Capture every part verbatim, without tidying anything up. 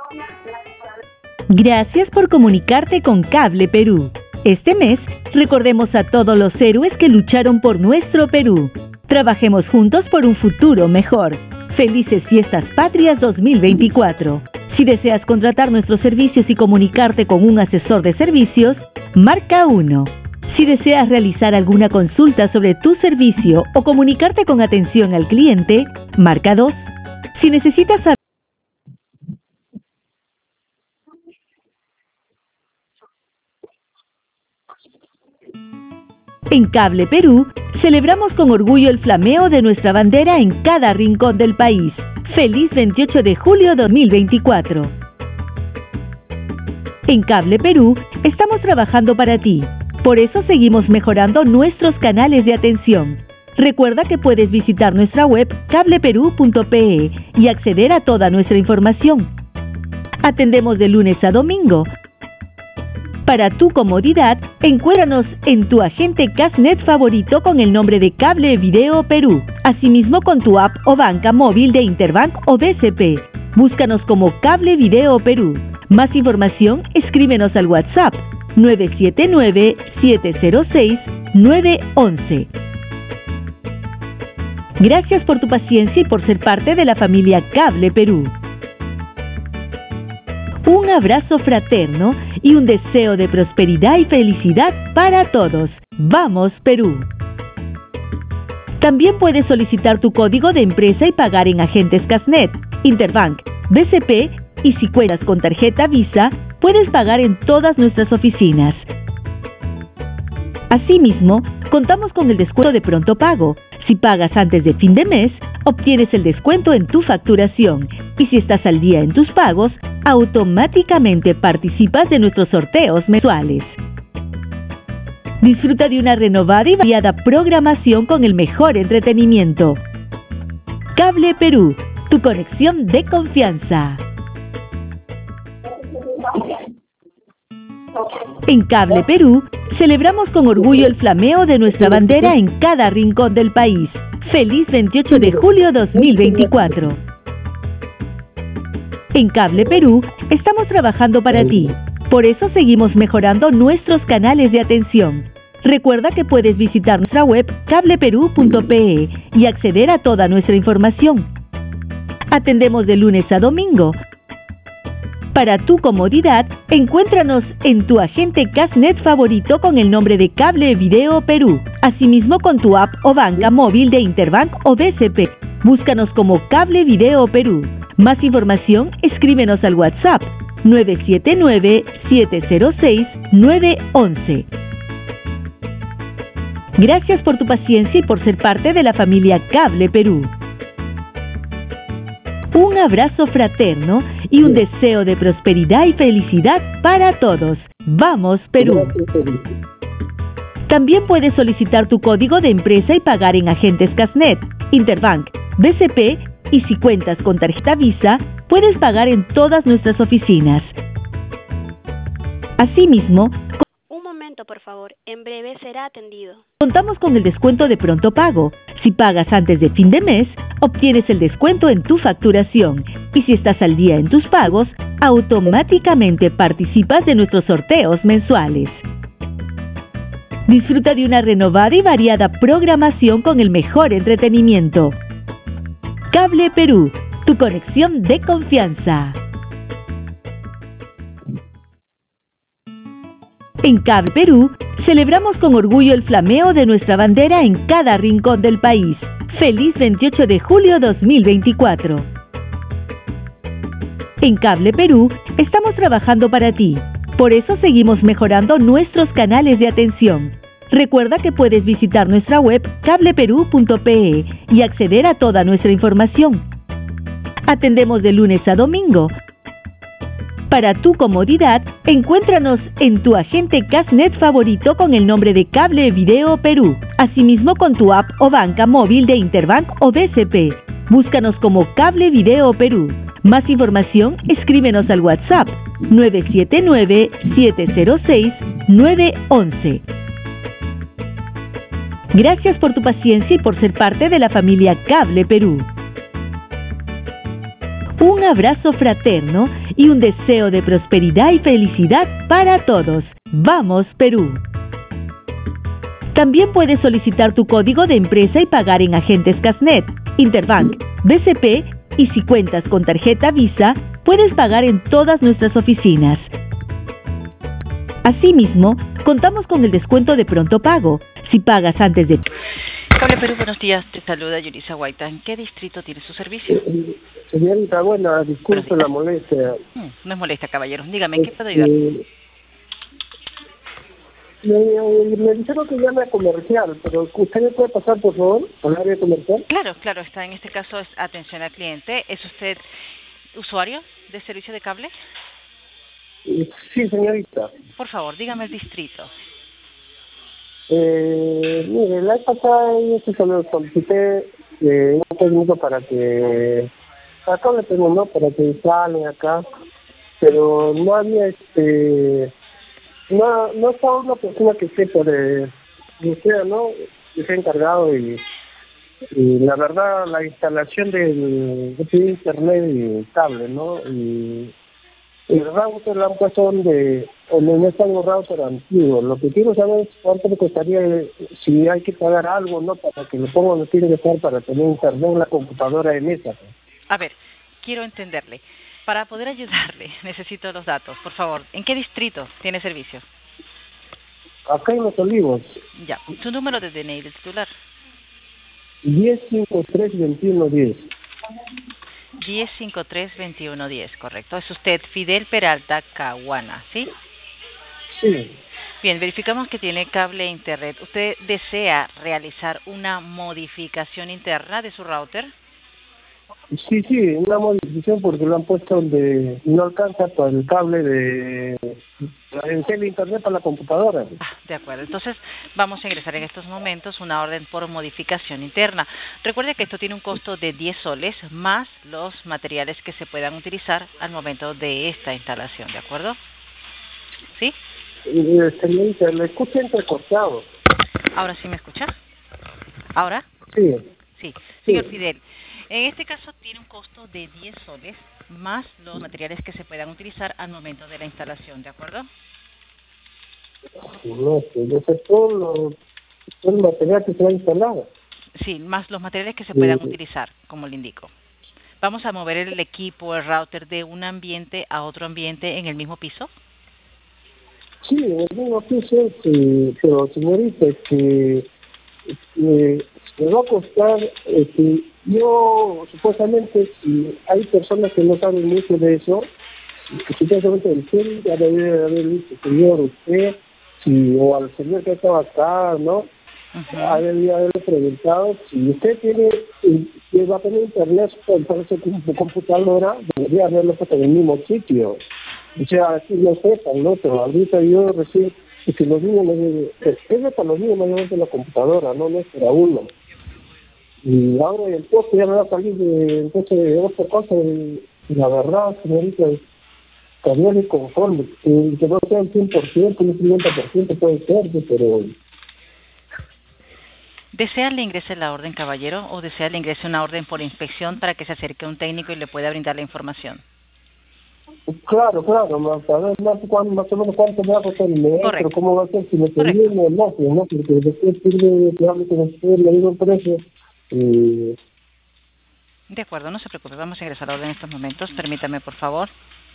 Gracias por comunicarte con Cable Perú. Este mes, recordemos a todos los héroes que lucharon por nuestro Perú. Trabajemos juntos por un futuro mejor. Felices Fiestas Patrias dos mil veinticuatro. Si deseas contratar nuestros servicios y comunicarte con un asesor de servicios, marca uno. Si deseas realizar alguna consulta sobre tu servicio o comunicarte con atención al cliente, marca dos. Si necesitas saber En Cable Perú, celebramos con orgullo el flameo de nuestra bandera en cada rincón del país. ¡Feliz veintiocho de julio dos mil veinticuatro! En Cable Perú, estamos trabajando para ti. Por eso seguimos mejorando nuestros canales de atención. Recuerda que puedes visitar nuestra web cable perú punto pe y acceder a toda nuestra información. Atendemos de lunes a domingo. Para tu comodidad, encuéntranos en tu agente Casnet favorito con el nombre de Cable Video Perú. Asimismo con tu app o banca móvil de Interbank o B C P. Búscanos como Cable Video Perú. Más información, escríbenos al WhatsApp nueve siete nueve, siete cero seis, nueve uno uno. Gracias por tu paciencia y por ser parte de la familia Cable Perú. Un abrazo fraterno y un deseo de prosperidad y felicidad para todos. ¡Vamos, Perú! También puedes solicitar tu código de empresa y pagar en agentes Casnet, Interbank, B C P y si cuentas con tarjeta Visa, puedes pagar en todas nuestras oficinas. Asimismo, contamos con el descuento de pronto pago. Si pagas antes de fin de mes, obtienes el descuento en tu facturación. Y si estás al día en tus pagos, automáticamente participas de nuestros sorteos mensuales. Disfruta de una renovada y variada programación con el mejor entretenimiento. Cable Perú, tu conexión de confianza. En Cable Perú, celebramos con orgullo el flameo de nuestra bandera en cada rincón del país. ¡Feliz veintiocho de julio dos mil veinticuatro! En Cable Perú, estamos trabajando para ti. Por eso seguimos mejorando nuestros canales de atención. Recuerda que puedes visitar nuestra web cable perú punto pe y acceder a toda nuestra información. Atendemos de lunes a domingo. Para tu comodidad, encuéntranos en tu agente Casnet favorito con el nombre de Cable Video Perú. Asimismo con tu app o banca móvil de Interbank o B C P. Búscanos como Cable Video Perú. Más información, escríbenos al WhatsApp nueve siete nueve, siete cero seis, nueve uno uno. Gracias por tu paciencia y por ser parte de la familia Cable Perú. Un abrazo fraterno y un deseo de prosperidad y felicidad para todos. ¡Vamos, Perú! También puedes solicitar tu código de empresa y pagar en agentes Casnet, Interbank, B C P y si cuentas con tarjeta Visa, puedes pagar en todas nuestras oficinas. Asimismo, Un momento, por favor. En breve será atendido. contamos con el descuento de pronto pago. Si pagas antes de fin de mes, obtienes el descuento en tu facturación. Y si estás al día en tus pagos, automáticamente participas de nuestros sorteos mensuales. Disfruta de una renovada y variada programación con el mejor entretenimiento. Cable Perú, tu conexión de confianza. En Cable Perú, celebramos con orgullo el flameo de nuestra bandera en cada rincón del país. ¡Feliz veintiocho de julio dos mil veinticuatro! En Cable Perú, estamos trabajando para ti. Por eso seguimos mejorando nuestros canales de atención. Recuerda que puedes visitar nuestra web cable perú punto pe y acceder a toda nuestra información. Atendemos de lunes a domingo. Para tu comodidad, encuéntranos en tu agente Casnet favorito con el nombre de Cable Video Perú. Asimismo con tu app o banca móvil de Interbank o B C P. Búscanos como Cable Video Perú. Más información, escríbenos al WhatsApp nueve siete nueve, siete cero seis, nueve uno uno. Gracias por tu paciencia y por ser parte de la familia Cable Perú. Un abrazo fraterno y un deseo de prosperidad y felicidad para todos. ¡Vamos, Perú! También puedes solicitar tu código de empresa y pagar en agentes Casnet, Interbank, B C P y si cuentas con tarjeta Visa, puedes pagar en todas nuestras oficinas. Asimismo, contamos con el descuento de pronto pago. Si pagas antes de... Cable Perú, buenos días. Te saluda Yulisa Guaita. ¿En qué distrito tiene su servicio? Señorita, bueno, disculpe la molestia. Hmm, no es molestia, caballero. Dígame, ¿en qué puedo ayudar? Este, me, me dijeron que llame a comercial, pero ¿usted me puede pasar, por favor, al área comercial? Claro, claro. Está en este caso es atención al cliente. ¿Es usted usuario de servicio de cable? Sí, señorita. Por favor, dígame el distrito. Eh, mire, la vez pasada yo se lo solicité eh, un técnico para que... Acá le tengo, ¿no? Para que instalen acá, pero no había este... No, no estaba una persona que sepa de... Usted, ¿no? Que se ha encargado y... Y la verdad, la instalación del de internet y cable, ¿no? Y el router lo han puesto donde, donde no están los routers antiguos. Lo que quiero saber es cuánto me costaría, si hay que pagar algo, ¿no? Para que lo pongan donde tiene que estar para tener internet en la computadora de mesa. A ver, quiero entenderle. Para poder ayudarle, necesito los datos. Por favor, ¿en qué distrito tiene servicio? Acá en Los Olivos. Ya, su número de D N I del titular. diez cincuenta y tres veintiuno diez. diez cincuenta y tres veintiuno diez, correcto. Es usted Fidel Peralta Caguana, ¿sí? Sí. Bien, verificamos que tiene cable e internet. ¿Usted desea realizar una modificación interna de su router? Sí, sí, una modificación porque lo han puesto donde no alcanza para el cable de el internet para la computadora. Ah, de acuerdo. Entonces vamos a ingresar en estos momentos una orden por modificación interna. Recuerde que esto tiene un costo de diez soles más los materiales que se puedan utilizar al momento de esta instalación, ¿de acuerdo? ¿Sí? Eh, señorita, le escucho entrecortado. ¿Ahora sí me escucha? ¿Ahora? Sí. Sí. Señor Sí. Fidel, en este caso tiene un costo de diez soles más los materiales que se puedan utilizar al momento de la instalación, ¿de acuerdo? No sé, yo sé todo lo, todo el material que se va a instalar. Sí, más los materiales que se puedan Sí. utilizar, como le indico. Vamos a mover el equipo, el router de un ambiente a otro ambiente en el mismo piso. Sí, en el mismo piso, este, pero señorita, este, eh, me va a costar, este, yo supuestamente, si hay personas que no saben mucho de eso, que supuestamente el señor ya debe haber dicho, señor, usted, si, o al señor que estaba acá, ¿no? Uh-huh. Ha debido haberle preguntado si usted tiene, si va a tener internet para su computadora, debería haberlo puesto en el mismo sitio. O sea, así no sepan, ¿no? Pero ahorita yo recién, y si los niños, me, es para los niños mayormente la computadora, no, no es para uno. Y ahora el costo ya me va a salir de, entonces, de otra cosa, y la verdad, señorita, cambiarle conforme, que, que no sea el cien por ciento, un cincuenta por ciento puede ser, pero... ¿Desea le ingrese la orden, caballero, o desea le ingrese una orden por inspección para que se acerque un técnico y le pueda brindar la información? Claro, claro, más, a ver, más, cuán, más o menos cuánto me va a costar el mes, pero cómo va a ser si me conviene o no, pues, ¿no? Porque después sirve que hable con usted, le digo el precio. Eh... De acuerdo, no se preocupe, vamos a ingresar la orden en estos momentos, permítame por favor.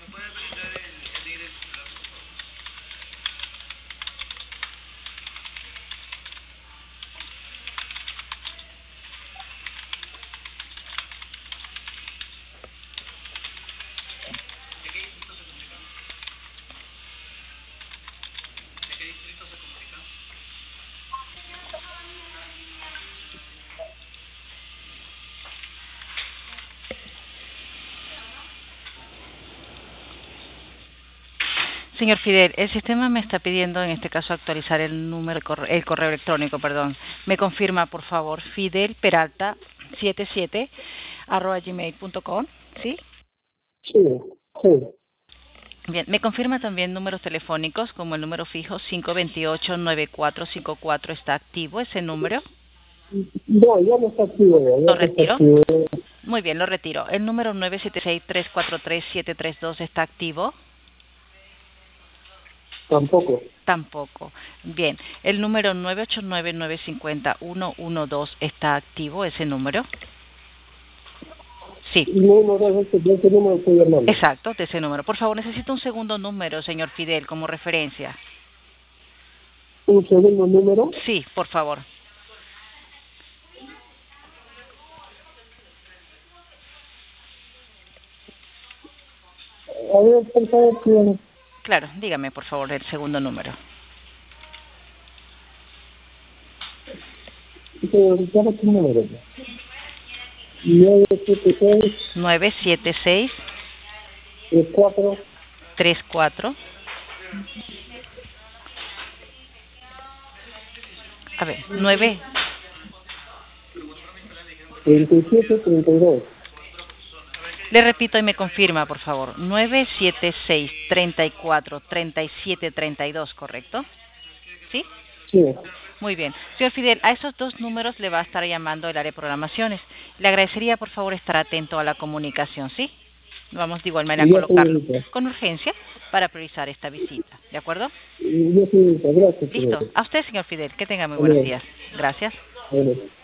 Señor Fidel, el sistema me está pidiendo en este caso actualizar el número, el correo electrónico, perdón. Me confirma, por favor, Fidel Peralta setenta y siete arroba gmail punto com, ¿sí? Sí, sí. Bien, me confirma también números telefónicos como el número fijo cinco dos ocho, nueve cuatro cinco cuatro, ¿está activo ese número? No, ya no está activo. Ya ¿Lo no retiro? está activo. Muy bien, lo retiro. ¿El número nueve siete seis, tres cuatro tres, siete tres dos está activo? Tampoco. Tampoco. Bien. ¿El número nueve ocho nueve, nueve cinco cero, uno uno dos está activo, ese número? Sí. No, no, no, ese, de ese número estoy llamando. Exacto, de ese número. Por favor, necesito un segundo número, señor Fidel, como referencia. ¿Un segundo número? Sí, por favor. A ver, por favor, que... Claro, dígame, por favor, el segundo número. ¿Qué número? nueve siete seis. nueve siete seis. tres cuatro. tres cuatro. A ver, nueve. treinta y siete, treinta y dos. Le repito y me confirma, por favor. nueve siete seis, treinta y cuatro, treinta y siete, treinta y dos, ¿correcto? ¿Sí? Sí. Muy bien. Señor Fidel, a esos dos números le va a estar llamando el área de programaciones. Le agradecería, por favor, estar atento a la comunicación, ¿sí? Vamos de igual manera a colocarlo con urgencia para priorizar esta visita. ¿De acuerdo? Yo sí, gracias. Listo. A usted, señor Fidel. Que tenga muy buenos días. Gracias. Bueno.